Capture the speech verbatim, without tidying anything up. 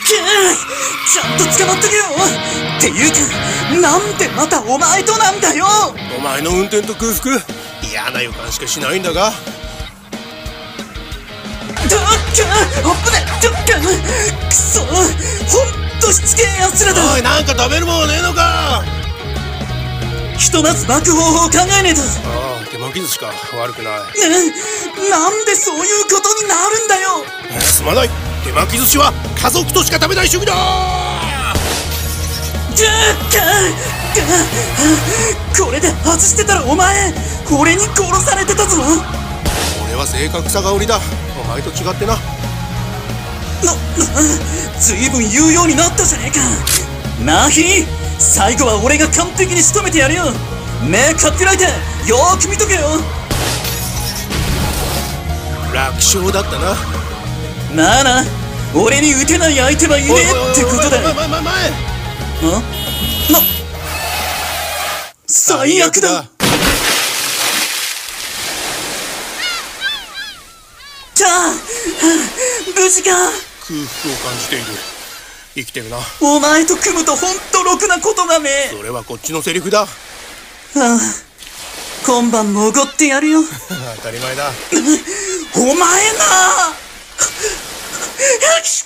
ちゃんと捕まっとけよ。っていうか、なんでまたお前となんだよ。 お前の運転と空腹、嫌な予感しかしないんだが。 どっか危ねえ。どっかくそ、ほんとしつけえやつらだ。 おい、なんか食べるもんねえのか。 ひとまず巻く方法を考えねえと。 ああ、手巻き寿司か。悪くない。 ね、なんでそういうことになるんだよ。 すまない。手巻き寿司は家族としか食べない主義だ。 これで外してたらお前、俺に殺されてたぞ。 俺は正確さが売りだ。お前と違ってな。 な、ずいぶん言うようになったじゃねえか。ナヒ、最後は俺が完璧に仕留めてやるよ。目かっぴらいてよーく見とけよ。 楽勝だったな。 まあな、俺に撃てない相手はいねえってことだ。 前前前前。 あ？な、最悪だ。じゃあ、無事か。 空腹を感じている。生きてるな。 お前と組むとほんとろくなことがねえ。 それはこっちのセリフだ。 ああ、今晩もおごってやるよ。 当たり前だ。 お前な。